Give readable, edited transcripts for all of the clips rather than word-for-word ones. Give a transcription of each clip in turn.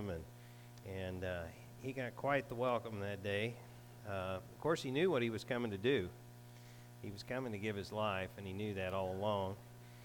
Jerusalem, and he got quite the welcome that day. Of course, he knew what he was coming to do. He was coming to give his life, and he knew that all along.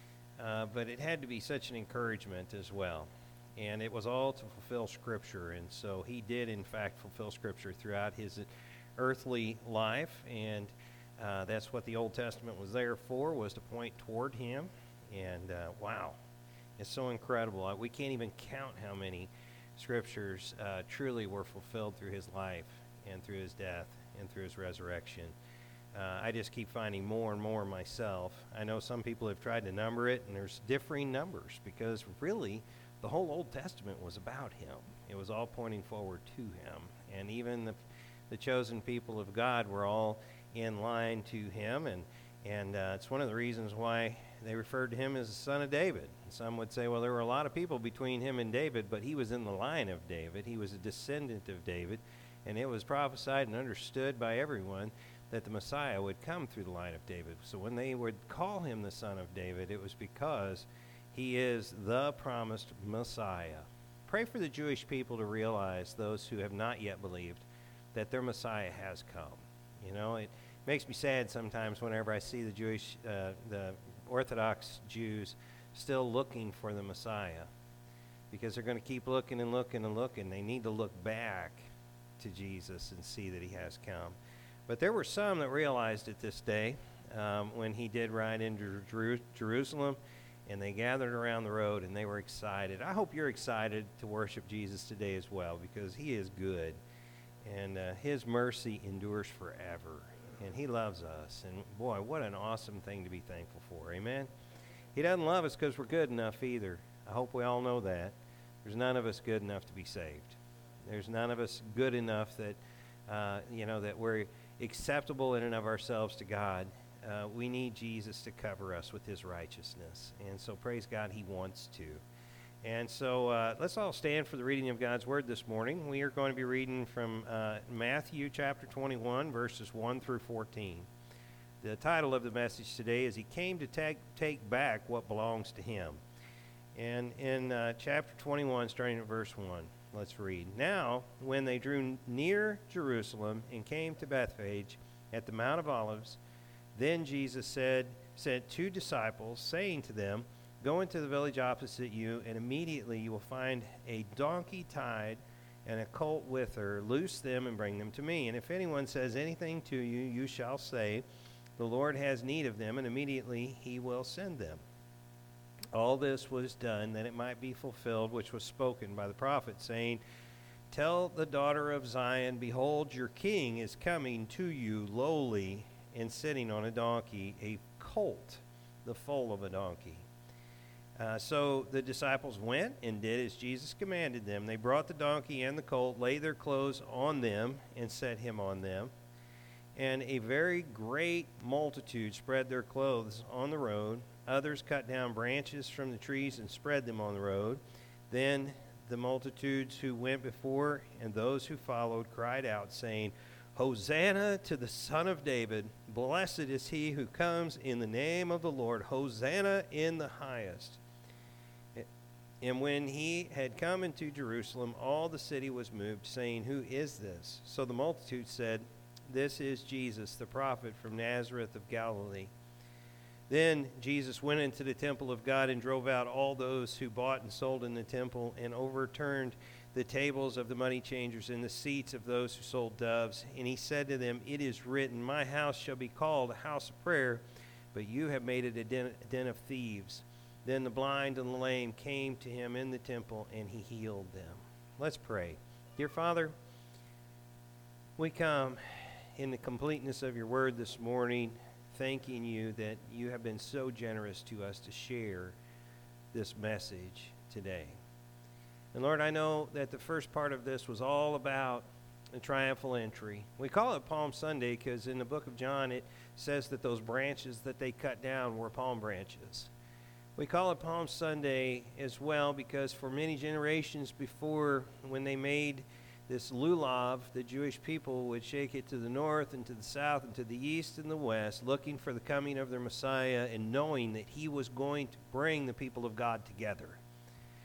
But it had to be such an encouragement as well. And it was all to fulfill Scripture. And so he did, in fact, fulfill Scripture throughout his earthly life. And that's what the Old Testament was there for, was to point toward him. And wow, it's so incredible. We can't even count how many Scriptures truly were fulfilled through his life and through his death and through his resurrection. I just keep finding more and more myself. I know some people have tried to number it, and there's differing numbers, because really the whole Old Testament was about him. It was all pointing forward to him. And even the chosen people of God were all in line to him, and it's one of the reasons why they referred to him as the son of David. Some would say, well, there were a lot of people between him and David, but he was in the line of David. He was a descendant of David, and it was prophesied and understood by everyone that the Messiah would come through the line of David. So when they would call him the son of David, it was because he is the promised Messiah. Pray for the Jewish people to realize, those who have not yet believed, that their Messiah has come. You know, it makes me sad sometimes whenever I see the Orthodox Jews still looking for the Messiah, because they're going to keep looking and looking and looking. They need to look back to Jesus and see that he has come. But there were some that realized it this day when he did ride into Jerusalem, and they gathered around the road, and they were excited. I hope you're excited to worship Jesus today as well, because he is good, and his mercy endures forever, and he loves us. And boy, what an awesome thing to be thankful for. Amen? He doesn't love us because we're good enough either. I hope we all know that. There's none of us good enough to be saved. There's none of us good enough that, that we're acceptable in and of ourselves to God. We need Jesus to cover us with his righteousness. And so praise God, he wants to. And so let's all stand for the reading of God's word this morning. We are going to be reading from Matthew chapter 21, verses 1 through 14. The title of the message today is, He Came to Take Back What Belongs to Him. And in chapter 21, starting at verse 1, let's read. Now, when they drew near Jerusalem and came to Bethphage at the Mount of Olives, then Jesus sent two disciples, saying to them, Go into the village opposite you, and immediately you will find a donkey tied and a colt with her. Loose them and bring them to me. And if anyone says anything to you, you shall say, The Lord has need of them, and immediately he will send them. All this was done that it might be fulfilled, which was spoken by the prophet, saying, Tell the daughter of Zion, Behold, your king is coming to you lowly and sitting on a donkey, a colt, the foal of a donkey. So the disciples went and did as Jesus commanded them. They brought the donkey and the colt, laid their clothes on them, and set him on them. And a very great multitude spread their clothes on the road. Others cut down branches from the trees and spread them on the road. Then the multitudes who went before and those who followed cried out, saying, Hosanna to the Son of David. Blessed is he who comes in the name of the Lord. Hosanna in the highest. And when he had come into Jerusalem, all the city was moved, saying, Who is this? So the multitude said, This is Jesus, the prophet from Nazareth of Galilee. Then Jesus went into the temple of God and drove out all those who bought and sold in the temple, and overturned the tables of the money changers and the seats of those who sold doves. And he said to them, It is written, My house shall be called a house of prayer, but you have made it a den of thieves. Then the blind and the lame came to him in the temple, and he healed them. Let's pray. Dear Father, we come in the completeness of your word this morning, thanking you that you have been so generous to us to share this message today. And Lord, I know that the first part of this was all about the triumphal entry. We call it Palm Sunday because in the book of John it says that those branches that they cut down were palm branches. We call it Palm Sunday as well because for many generations before, when they made this lulav, the Jewish people would shake it to the north and to the south and to the east and the west, looking for the coming of their Messiah and knowing that he was going to bring the people of God together.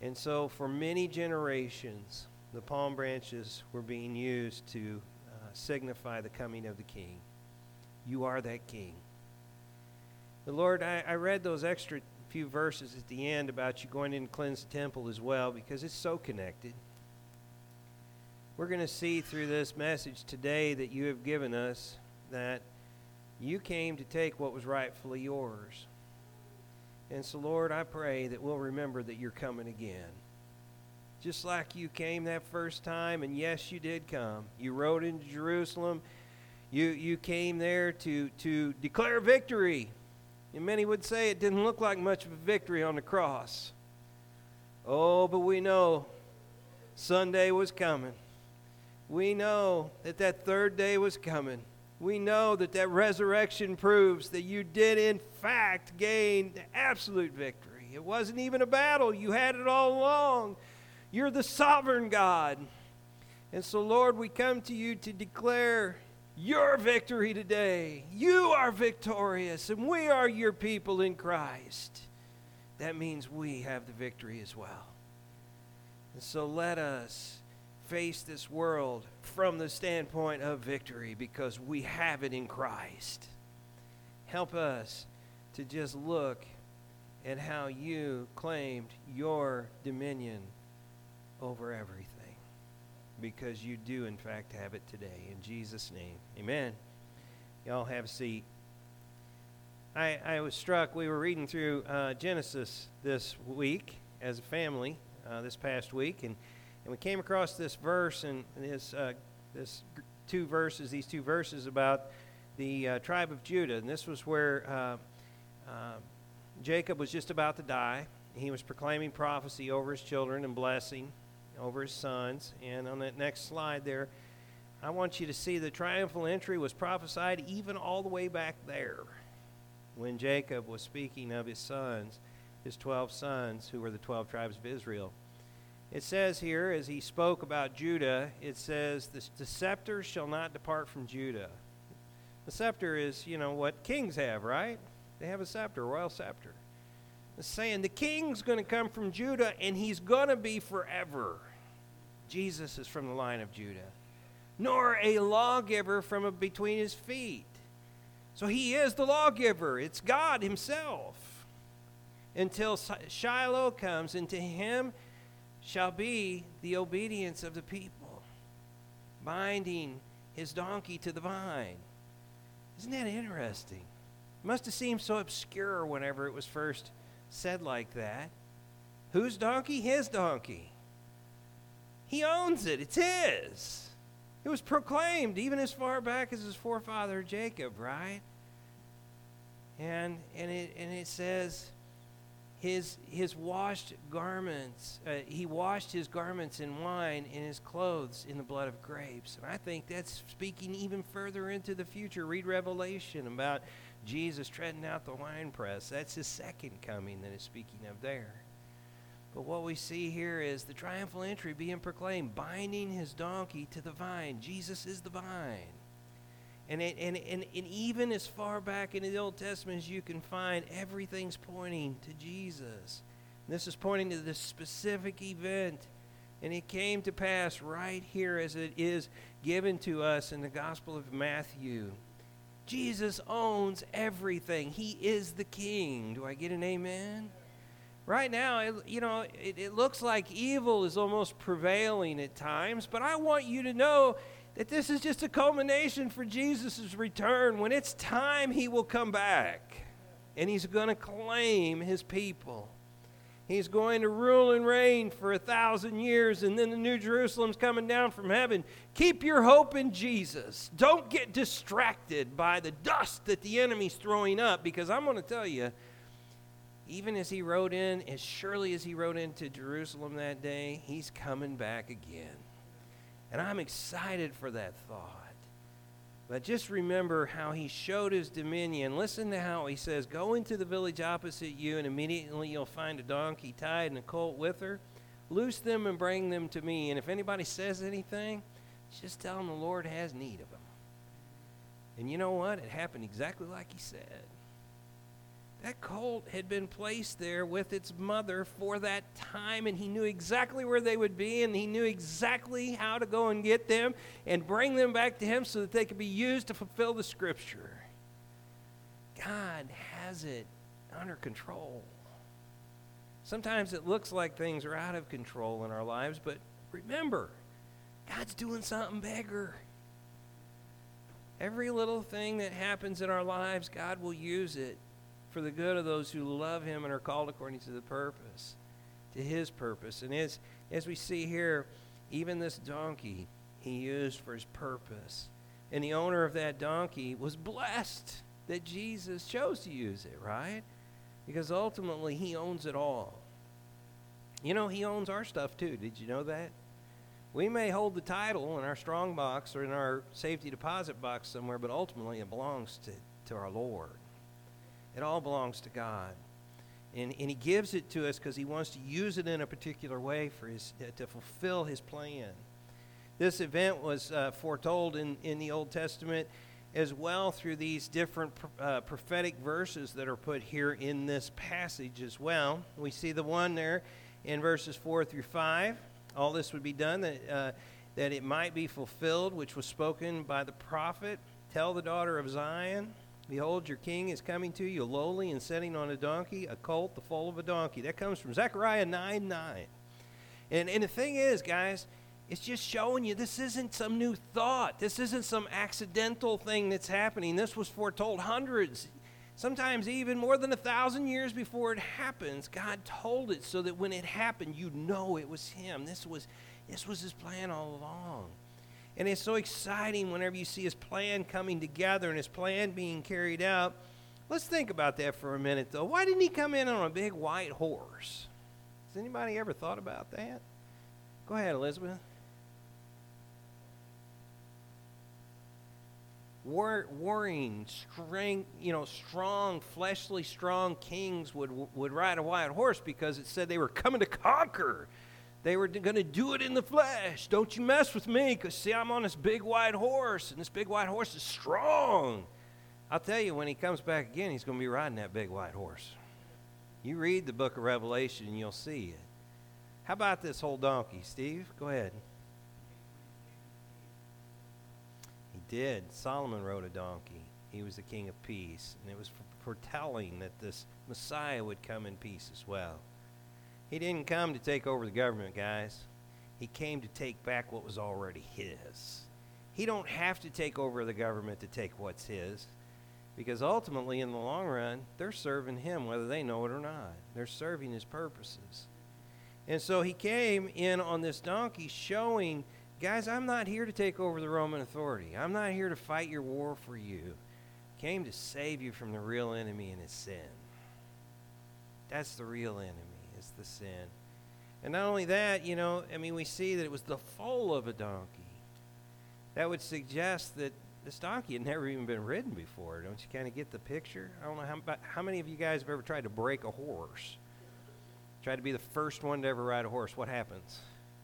And so for many generations, the palm branches were being used to signify the coming of the King. You are that King. The Lord, I read those extra few verses at the end about you going in and cleanse the temple as well, because it's so connected. We're going to see through this message today that you have given us that you came to take what was rightfully yours. And so, Lord, I pray that we'll remember that you're coming again. Just like you came that first time, and yes, you did come. You rode into Jerusalem. You came there to declare victory. And many would say it didn't look like much of a victory on the cross. Oh, but we know Sunday was coming. We know that third day was coming. We know that resurrection proves that you did in fact gain absolute victory. It wasn't even a battle. You had it all along. You're the sovereign God. And so, Lord, we come to you to declare your victory today. You are victorious, and we are your people in Christ. That means we have the victory as well. And so let us face this world from the standpoint of victory, because we have it in Christ. Help us to just look at how you claimed your dominion over everything, because you do in fact have it today. In Jesus' name, amen. Y'all have a seat. I was struck. We were reading through Genesis this week as a family this past week, and we came across this verse, and these two verses about the tribe of Judah. And this was where Jacob was just about to die. He was proclaiming prophecy over his children and blessing over his sons. And on that next slide there, I want you to see the triumphal entry was prophesied even all the way back there when Jacob was speaking of his sons, his 12 sons, who were the 12 tribes of Israel. It says here, as he spoke about Judah, it says, the scepter shall not depart from Judah. The scepter is, what kings have, right? They have a scepter, a royal scepter. It's saying the king's going to come from Judah, and he's going to be forever. Jesus is from the line of Judah. Nor a lawgiver from between his feet. So he is the lawgiver. It's God himself. Until Shiloh comes, and to him shall be the obedience of the people, binding his donkey to the vine. Isn't that interesting? It must have seemed so obscure whenever it was first said like that. Whose donkey? His donkey. He owns it. It's his. It was proclaimed even as far back as his forefather Jacob, right? And it says his washed garments, he washed his garments in wine and his clothes in the blood of grapes. And I think that's speaking even further into the future. Read Revelation about Jesus treading out the winepress. That's his second coming that it's speaking of there. But what we see here is the triumphal entry being proclaimed, binding his donkey to the vine. Jesus is the vine. And even as far back in the Old Testament as you can find, everything's pointing to Jesus. And this is pointing to this specific event. And it came to pass right here as it is given to us in the Gospel of Matthew. Jesus owns everything. He is the King. Do I get an amen? Right now, it looks like evil is almost prevailing at times, but I want you to know that this is just a culmination for Jesus' return. When it's time, he will come back, and he's going to claim his people. He's going to rule and reign for 1,000 years, and then the New Jerusalem's coming down from heaven. Keep your hope in Jesus. Don't get distracted by the dust that the enemy's throwing up, because I'm going to tell you, even as he rode in, as surely as he rode into Jerusalem that day, he's coming back again. And I'm excited for that thought. But just remember how he showed his dominion. Listen to how he says, go into the village opposite you, and immediately you'll find a donkey tied and a colt with her. Loose them and bring them to me. And if anybody says anything, just tell them the Lord has need of them. And you know what? It happened exactly like he said. That colt had been placed there with its mother for that time, and he knew exactly where they would be, and he knew exactly how to go and get them and bring them back to him so that they could be used to fulfill the Scripture. God has it under control. Sometimes it looks like things are out of control in our lives, but remember, God's doing something bigger. Every little thing that happens in our lives, God will use it for the good of those who love him and are called according to the purpose, to his purpose. And as we see here, even this donkey he used for his purpose. And the owner of that donkey was blessed that Jesus chose to use it, right? Because ultimately he owns it all. You know, he owns our stuff too. Did you know that? We may hold the title in our strong box or in our safety deposit box somewhere, but ultimately it belongs to our Lord. It all belongs to God. And he gives it to us because he wants to use it in a particular way for to fulfill his plan. This event was foretold in the Old Testament as well through these different prophetic verses that are put here in this passage as well. We see the one there in verses 4 through 5. All this would be done that it might be fulfilled, which was spoken by the prophet. Tell the daughter of Zion, behold, your king is coming to you, lowly and sitting on a donkey, a colt, the foal of a donkey. That comes from Zechariah 9:9. And the thing is, guys, it's just showing you this isn't some new thought. This isn't some accidental thing that's happening. This was foretold hundreds, sometimes even more than 1,000 years before it happens. God told it so that when it happened, you know it was him. This was his plan all along. And it's so exciting whenever you see his plan coming together and his plan being carried out. Let's think about that for a minute, though. Why didn't he come in on a big white horse? Has anybody ever thought about that? Go ahead, Elizabeth. Warring, strong, fleshly, strong kings would ride a white horse because it said they were coming to conquer. They were going to do it in the flesh. Don't you mess with me, because, see, I'm on this big white horse, and this big white horse is strong. I'll tell you, when he comes back again, he's going to be riding that big white horse. You read the book of Revelation, and you'll see it. How about this whole donkey, Steve? Go ahead. He did. Solomon rode a donkey. He was the king of peace, and it was foretelling that this Messiah would come in peace as well. He didn't come to take over the government, guys. He came to take back what was already his. He don't have to take over the government to take what's his, because ultimately, in the long run, they're serving him whether they know it or not. They're serving his purposes. And so he came in on this donkey showing, guys, I'm not here to take over the Roman authority. I'm not here to fight your war for you. I came to save you from the real enemy and his sin. That's the real enemy. The sin. And not only that, we see that it was the foal of a donkey. That would suggest that this donkey had never even been ridden before. Don't you kind of get the picture? I don't know how many of you guys have ever tried to break a horse? Tried to be the first one to ever ride a horse. What happens?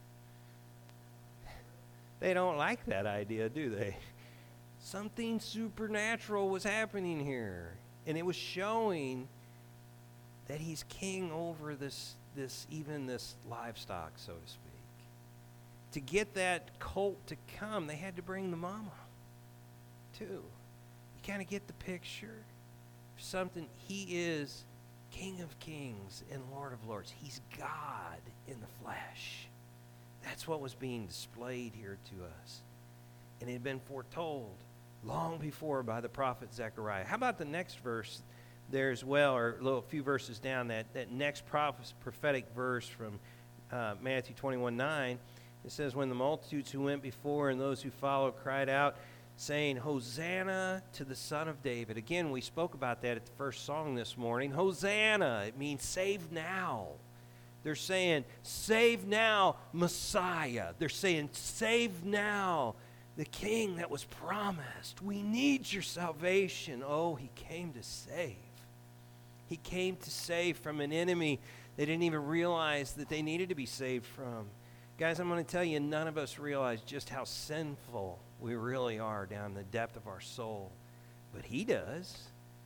They don't like that idea, do they? Something supernatural was happening here. And it was showing that he's king over this livestock, so to speak. To get that colt to come, they had to bring the mama, too. You kind of get the picture? Something, he is King of Kings and Lord of Lords. He's God in the flesh. That's what was being displayed here to us. And it had been foretold long before by the prophet Zechariah. How about the next verse there as well, or a few verses down, that next prophetic verse from Matthew 21:9. It says, when the multitudes who went before and those who followed cried out, saying, Hosanna to the Son of David. Again, we spoke about that at the first song this morning. Hosanna, it means save now. They're saying, save now, Messiah. They're saying, save now, the King that was promised. We need your salvation. Oh, he came to save. He came to save from an enemy they didn't even realize that they needed to be saved from. Guys, I'm going to tell you, none of us realize just how sinful we really are down in the depth of our soul. But he does.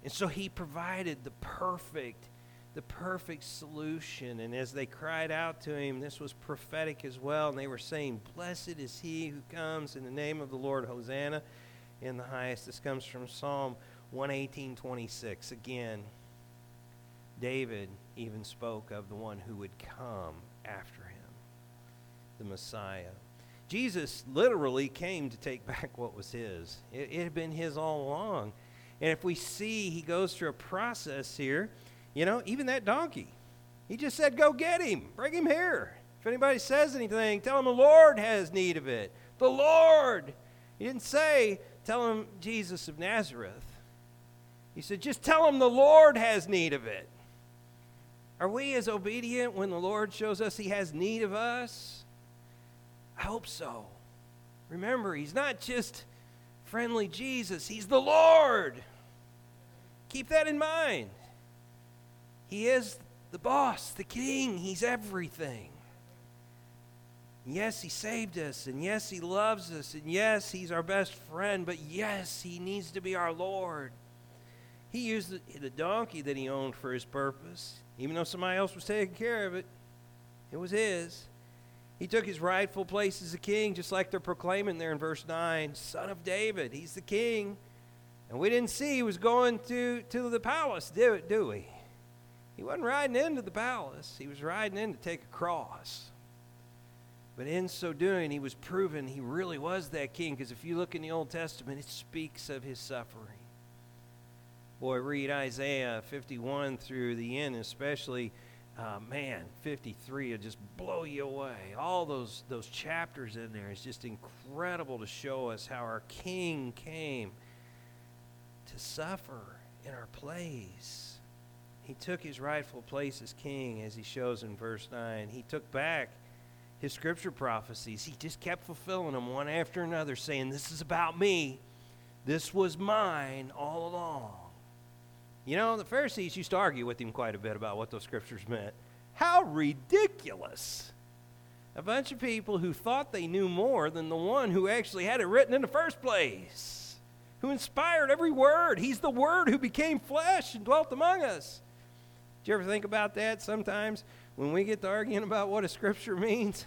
And so he provided the perfect solution. And as they cried out to him, this was prophetic as well, and they were saying, "Blessed is he who comes in the name of the Lord, Hosanna in the highest." This comes from Psalm 118:26. Again, David even spoke of the one who would come after him, the Messiah. Jesus literally came to take back what was his. It had been his all along. And if we see, he goes through a process here. You know, even that donkey, he just said, "Go get him. Bring him here. If anybody says anything, tell him the Lord has need of it." The Lord. He didn't say, "Tell him Jesus of Nazareth." He said, "Just tell him the Lord has need of it." Are we as obedient when the Lord shows us he has need of us? I hope so. Remember, he's not just friendly Jesus. He's the Lord. Keep that in mind. He is the boss, the king. He's everything. Yes, he saved us, and yes, he loves us, and yes, he's our best friend, but yes, he needs to be our Lord. He used the donkey that he owned for his purpose. Even though somebody else was taking care of it, it was his. He took his rightful place as a king, just like they're proclaiming there in verse 9, Son of David. He's the king. And we didn't see he was going to the palace, do we? He wasn't riding into the palace. He was riding in to take a cross. But in so doing, he was proven he really was that king, because if you look in the Old Testament, it speaks of his suffering. Boy, read Isaiah 51 through the end, especially, 53 will just blow you away. All those chapters in there is just incredible to show us how our King came to suffer in our place. He took his rightful place as king, as he shows in verse 9. He took back his scripture prophecies. He just kept fulfilling them one after another, saying, "This is about me. This was mine all along." You know, the Pharisees used to argue with him quite a bit about what those scriptures meant. How ridiculous. A bunch of people who thought they knew more than the one who actually had it written in the first place, who inspired every word. He's the Word who became flesh and dwelt among us. Did you ever think about that sometimes when we get to arguing about what a scripture means?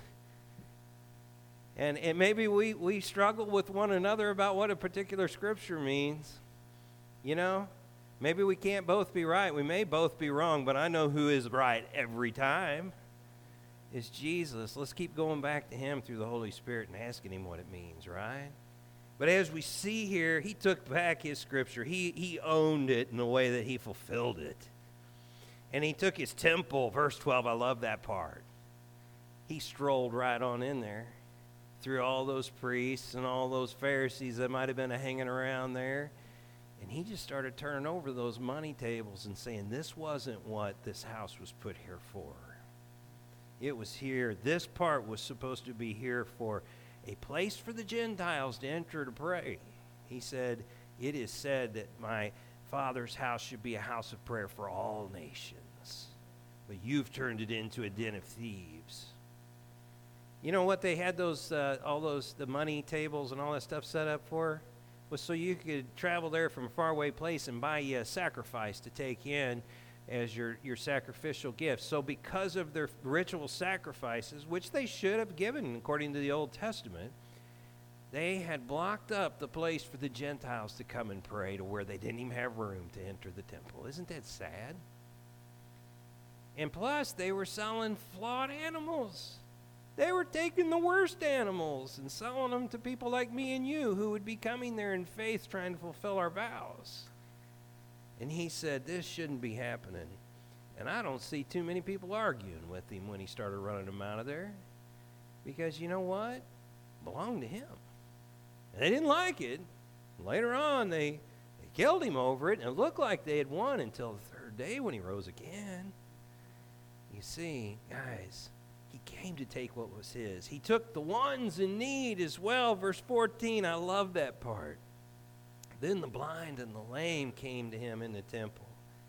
And maybe we struggle with one another about what a particular scripture means. You know? Maybe we can't both be right. We may both be wrong, but I know who is right every time. It's Jesus. Let's keep going back to him through the Holy Spirit and asking him what it means, right? But as we see here, he took back his scripture. He owned it in the way that he fulfilled it. And he took his temple, verse 12, I love that part. He strolled right on in there through all those priests and all those Pharisees that might have been hanging around there. And he just started turning over those money tables and saying, this wasn't what this house was put here for. It was here. This part was supposed to be here for a place for the Gentiles to enter to pray. He said, it is said that my Father's house should be a house of prayer for all nations. But you've turned it into a den of thieves. You know what they had the money tables and all that stuff set up for? Was so you could travel there from a faraway place and buy you a sacrifice to take in as your sacrificial gift. So because of their ritual sacrifices, which they should have given according to the Old Testament, they had blocked up the place for the Gentiles to come and pray to where they didn't even have room to enter the temple. Isn't that sad? And plus, they were selling flawed animals. They were taking the worst animals and selling them to people like me and you who would be coming there in faith trying to fulfill our vows. And he said, this shouldn't be happening. And I don't see too many people arguing with him when he started running them out of there. Because you know what? It belonged to him. And they didn't like it. Later on, they killed him over it, and it looked like they had won until the third day when he rose again. You see, guys, he came to take what was his. He took the ones in need as well. Verse 14, I love that part. Then the blind and the lame came to him in the temple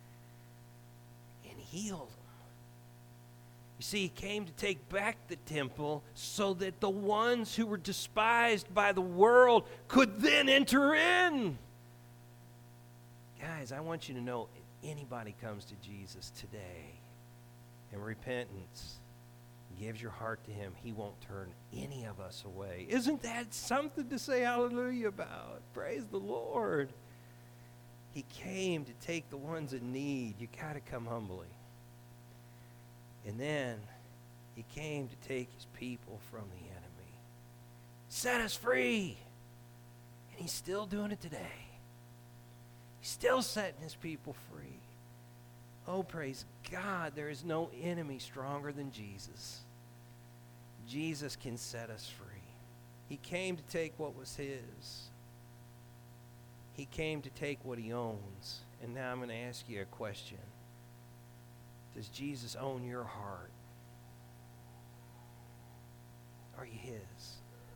and healed them. You see, he came to take back the temple so that the ones who were despised by the world could then enter in. Guys, I want you to know, if anybody comes to Jesus today in repentance, gives your heart to him, he won't turn any of us away. Isn't that something to say hallelujah about? Praise the Lord. He came to take the ones in need. You got to come humbly. And then he came to take his people from the enemy. Set us free. And he's still doing it today. He's still setting his people free. Oh, praise God, there is no enemy stronger than Jesus. Jesus can set us free. He came to take what was his. He came to take what he owns. And now I'm going to ask you a question. Does Jesus own your heart? Are you his?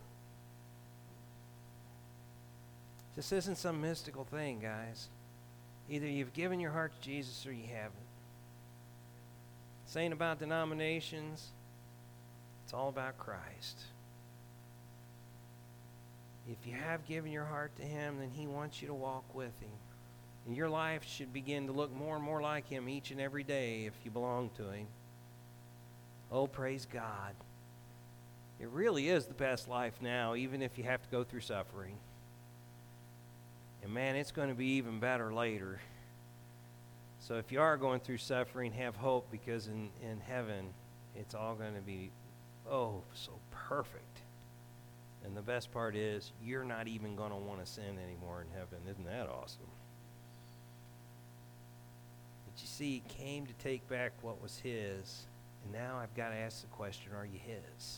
This isn't some mystical thing, guys. Either you've given your heart to Jesus or you haven't. This ain't about denominations. It's all about Christ. If you have given your heart to him, then he wants you to walk with him. And your life should begin to look more and more like him each and every day if you belong to him. Oh, praise God. It really is the best life now, even if you have to go through suffering. And man, it's going to be even better later. So if you are going through suffering, have hope, because in heaven, it's all going to be, oh, so perfect. And the best part is, you're not even going to want to sin anymore in heaven. Isn't that awesome? But you see, he came to take back what was his. And now I've got to ask the question, are you his?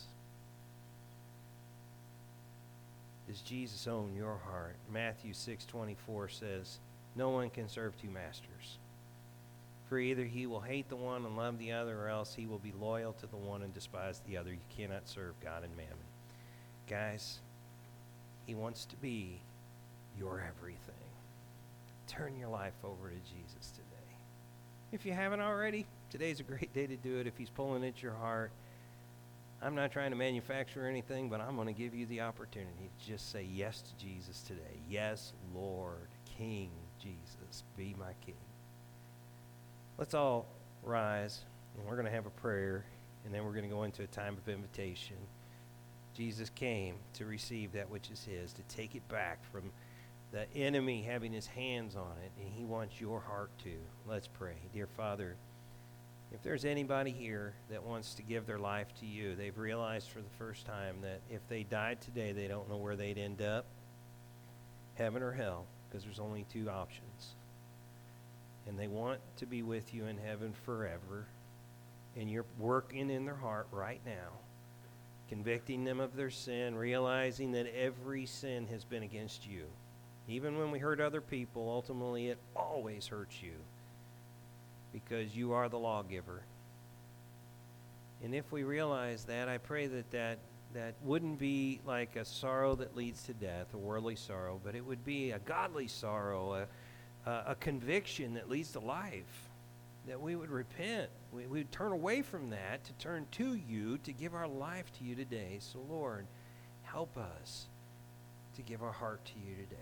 Does Jesus own your heart? Matthew 6:24 says, no one can serve two masters. For either he will hate the one and love the other, or else he will be loyal to the one and despise the other. You cannot serve God and mammon. Guys, he wants to be your everything. Turn your life over to Jesus today. If you haven't already, today's a great day to do it. If he's pulling at your heart, I'm not trying to manufacture anything, but I'm going to give you the opportunity to just say yes to Jesus today. Yes, Lord, King Jesus, be my King. Let's all rise, and we're going to have a prayer, and then we're going to go into a time of invitation. Jesus came to receive that which is his, to take it back from the enemy having his hands on it, and he wants your heart too. Let's pray. Dear Father, if there's anybody here that wants to give their life to you, they've realized for the first time that if they died today, they don't know where they'd end up, heaven or hell, because there's only two options. And they want to be with you in heaven forever, and you're working in their heart right now, convicting them of their sin, realizing that every sin has been against you. Even when we hurt other people, ultimately it always hurts you, because you are the lawgiver. And if we realize that, I pray that wouldn't be like a sorrow that leads to death, a worldly sorrow, but it would be a godly sorrow, a conviction that leads to life, that we would repent. We would turn away from that to turn to you, to give our life to you today. So, Lord, help us to give our heart to you today.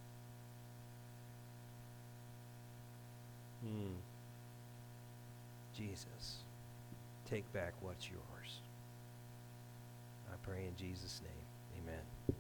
Jesus, take back what's yours. I pray in Jesus' name. Amen.